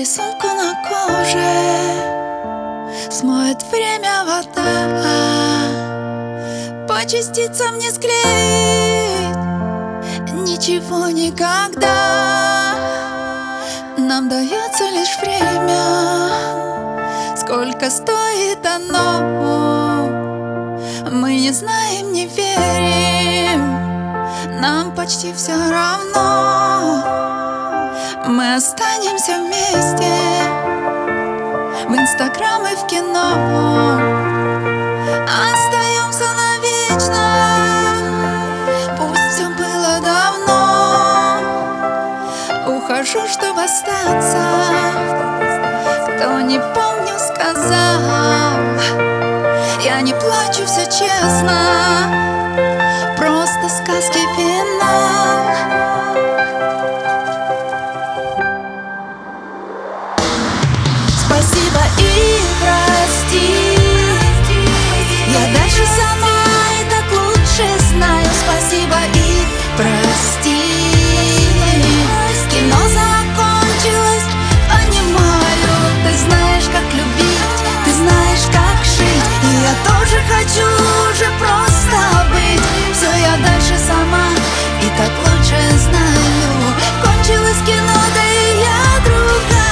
рисунку на коже смоет время вода, по частицам не склеить ничего никогда. Нам дается лишь время, сколько стоит оно, мы не знаем, не верим, нам почти все равно. Мы останемся вместе в Инстаграм и в кино, остаемся навечно, пусть все было давно. Ухожу, чтобы остаться, кто не помню сказал. Я не плачу, все честно, просто сказки финал. Спасибо и прости, я дальше сама и так лучше знаю. Спасибо и прости, кино закончилось, понимаю. Ты знаешь, как любить, ты знаешь, как жить, и я тоже хочу уже просто быть. Все, я дальше сама и так лучше знаю. Кончилось кино, да и я другая.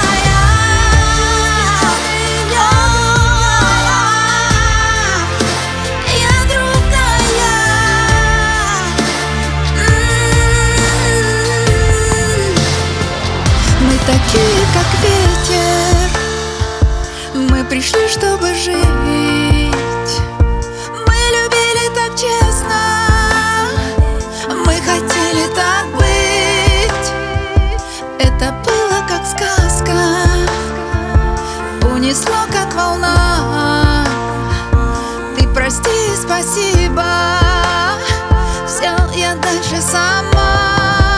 Такие, как ветер, мы пришли, чтобы жить. Мы любили так честно, мы хотели так быть. Это было как сказка, унесло как волна. Ты прости и спасибо, все, я дальше сама.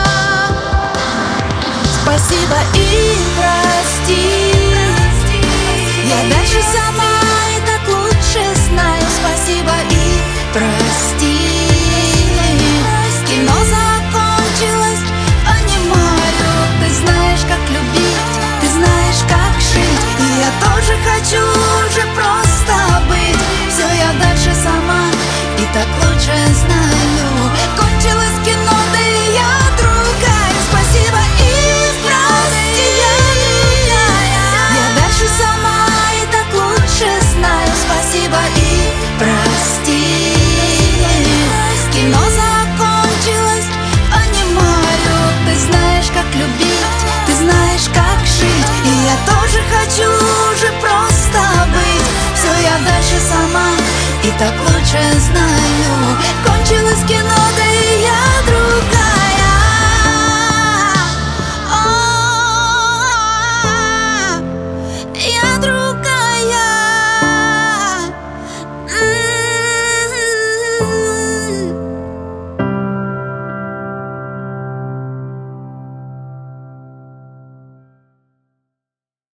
Спасибо и прости, я дальше сама и так лучше знаю. Спасибо и прости, кино закончилось, понимаю. Ты знаешь, как любить, ты знаешь, как жить, и я тоже хочу уже просто быть. Все, я дальше сама и так лучше знаю. Кончилось кино, да и я другая. Спасибо и спасибо и прости, кино закончилось, понимаю. Ты знаешь, как любить, ты знаешь, как жить, и я тоже хочу уже просто быть. Все, я дальше сама и так лучше знаю. Кончилось